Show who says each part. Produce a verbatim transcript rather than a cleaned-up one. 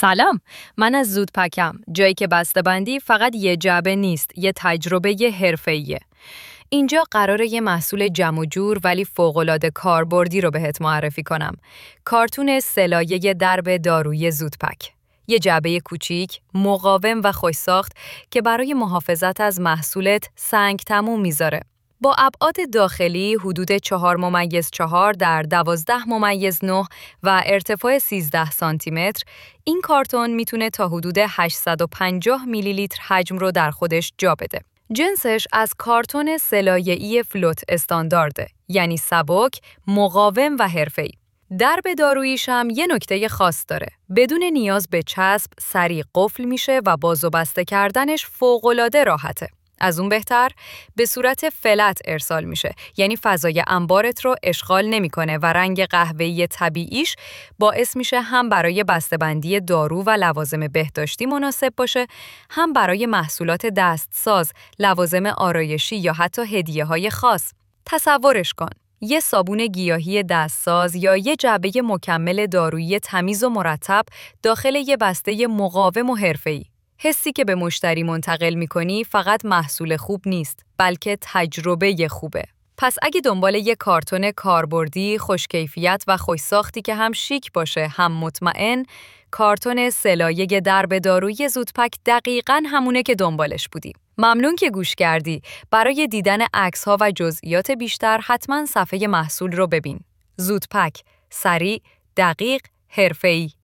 Speaker 1: سلام، من از زودپکم، جایی که بسته‌بندی فقط یه جعبه نیست، یه تجربه حرفه‌ایه. اینجا قراره یه محصول جمع و جور ولی فوق‌العاده کاربردی رو بهت معرفی کنم. کارتون سه‌لایه درب دارویی زودپک. یه جعبه کوچیک، مقاوم و خوش‌ساخت که برای محافظت از محصولت سنگ تموم میذاره. با ابعاد داخلی حدود چهار ممیز چهار در دوازده ممیز نه و ارتفاع سیزده سانتی متر، این کارتون میتونه تا حدود هشتصد و پنجاه میلی لیتر حجم رو در خودش جا بده. جنسش از کارتون سه‌لایه‌ای فلوت استاندارده، یعنی سبک، مقاوم و حرفه‌ای. درب داروییش هم یه نکته خاص داره. بدون نیاز به چسب سریع قفل میشه و باز و بسته کردنش فوق‌العاده راحته. از اون بهتر به صورت فلت ارسال میشه، یعنی فضای انبارت رو اشغال نمیکنه و رنگ قهوه‌ای طبیعیش باعث میشه هم برای بسته‌بندی دارو و لوازم بهداشتی مناسب باشه، هم برای محصولات دستساز، لوازم آرایشی یا حتی هدیه‌های خاص. تصورش کن، یه صابون گیاهی دستساز یا یه جعبه مکمل دارویی تمیز و مرتب داخل یه بسته مقاوم و حرفه‌ای. حسی که به مشتری منتقل می‌کنی فقط محصول خوب نیست، بلکه تجربه خوبه. پس اگه دنبال یه کارتون کاربردی، خوشکیفیت و خوش‌ساختی که هم شیک باشه، هم مطمئن، کارتون سه‌لایه درب دارویی زودپک دقیقاً همونه که دنبالش بودی. ممنون که گوش کردی. برای دیدن عکس‌ها و جزئیات بیشتر حتما صفحه محصول رو ببین. زودپک، سریع، دقیق، حرفه‌ای.